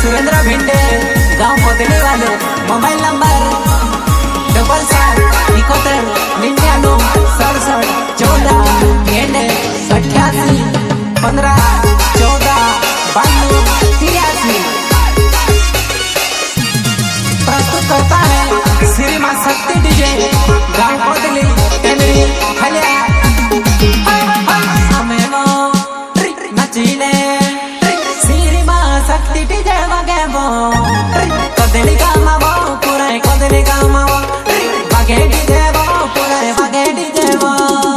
सुरेंद्र भिंडे गांव पोतली वाले mobile number 77 प्रस्तुत करता है श्री मां शक्ति डीजे गांव पोतली टेमरी हलिया नचीले श्री मां शक्ति डीजे वगे वो कदली गामा वो पूरा कदली गामा वो वगे डीजे वो पूरा वगे डीजे वो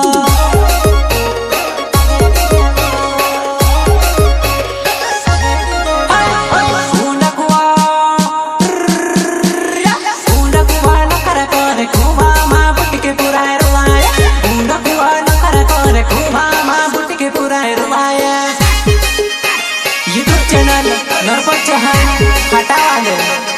हटावा दे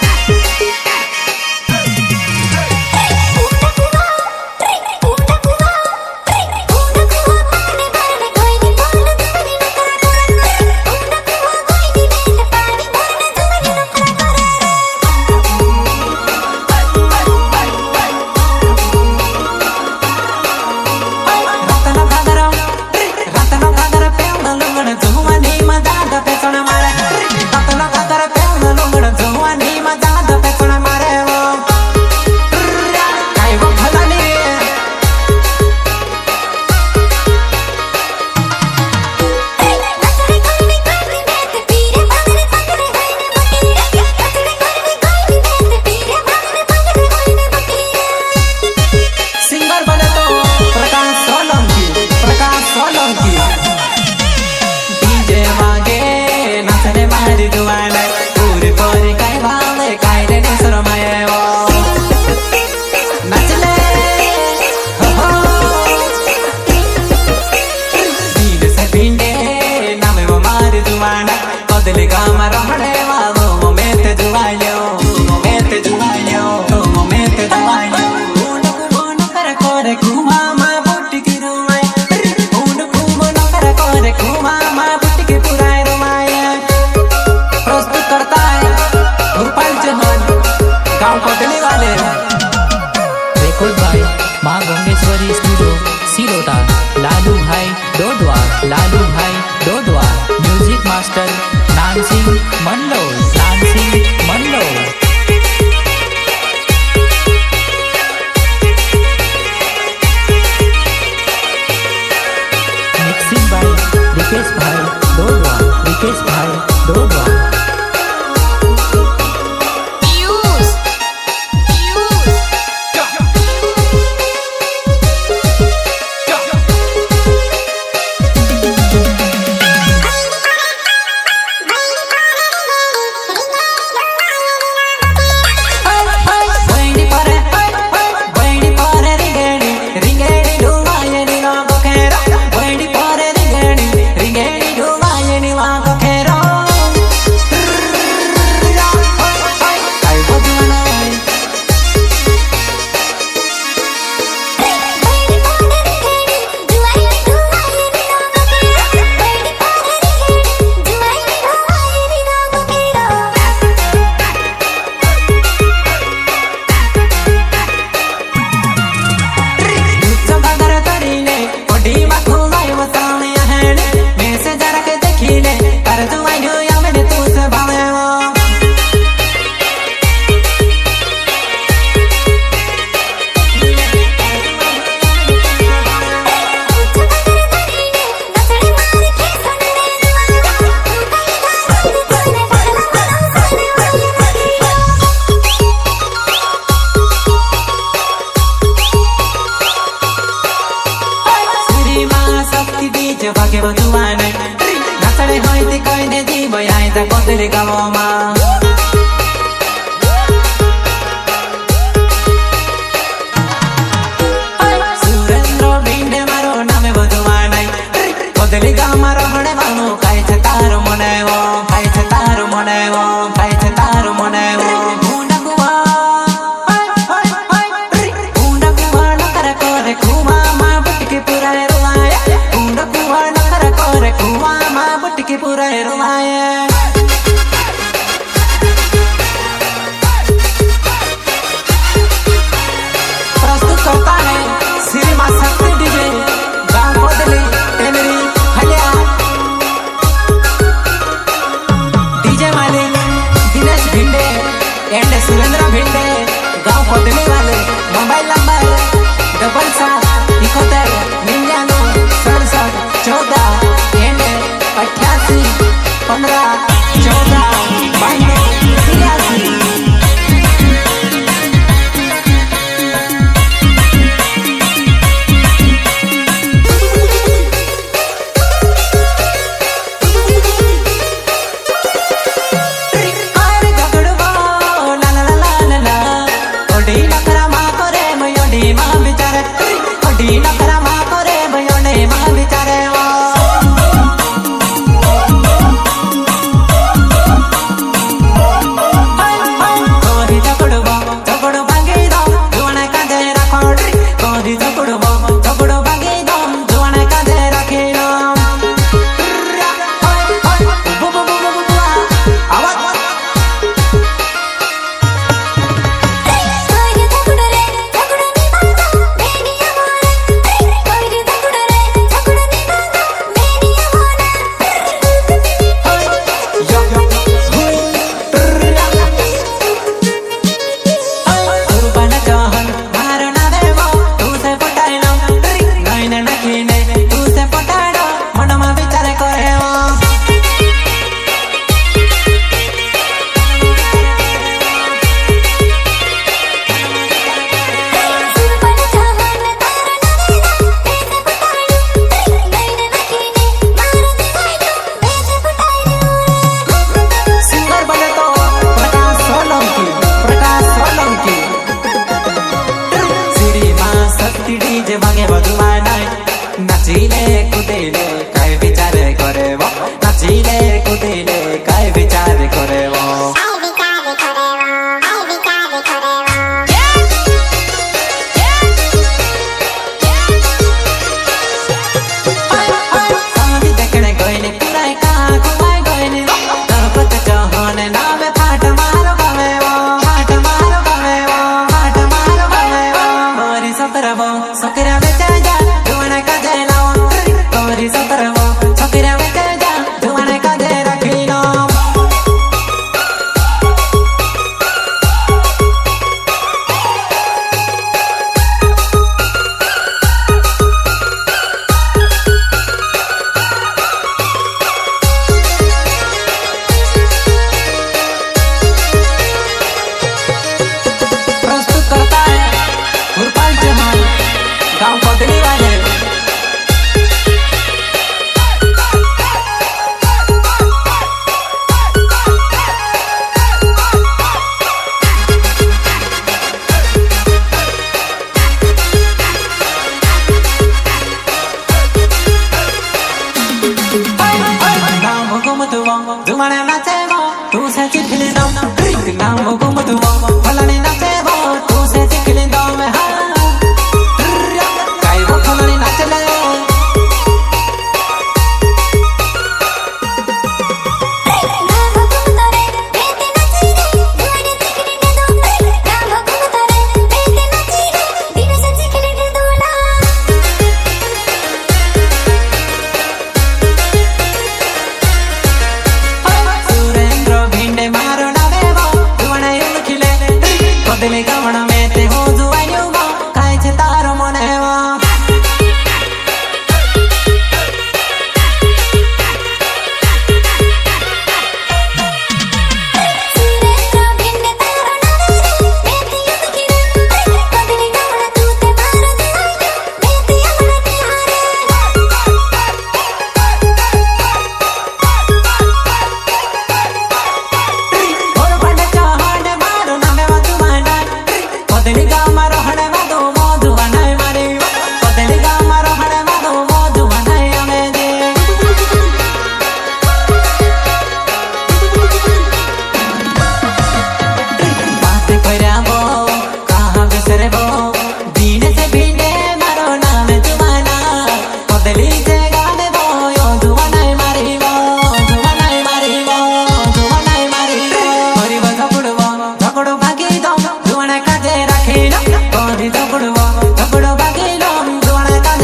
लालू भाई डोडवा म्यूजिक मास्टर नानसिंह मंडलो मिक्सिंग बाय रिकेश भाई डोडवा भागे बधुआने नचड़े होइते कइने जीव आइ त कदले गावमा सुरेंद्र भिंडे मारो नामे बधुआने कदले गावमा रहणे मानो काइ छ तारो मनेवो पूरा दिनेश भिंडे एंड सुरेंद्र भिंडे गांव कोदली वाले मोबाइल नंबर 7791976714 एंड 8815149283। नाचिले कुदिले काय विचार करे वो नाचिले कुदिले काय विचार करे वो सामने देखने गईने पुराई का कुमाई गईने तरपत चाहने नामे फाट मारो गवे वो फाट मारो गवे वो फाट मारो गवे वो मोरी सतरबो सकिरा बेचा जा दुआना का सतरवो छोकरा में जा धुआने का दे रखीनो प्रस्तुत करता है गुरपाल चौहान गांव कोदली वाले। Dumane nache mo, tu se chitile nam, nam mo gum tu mo, falane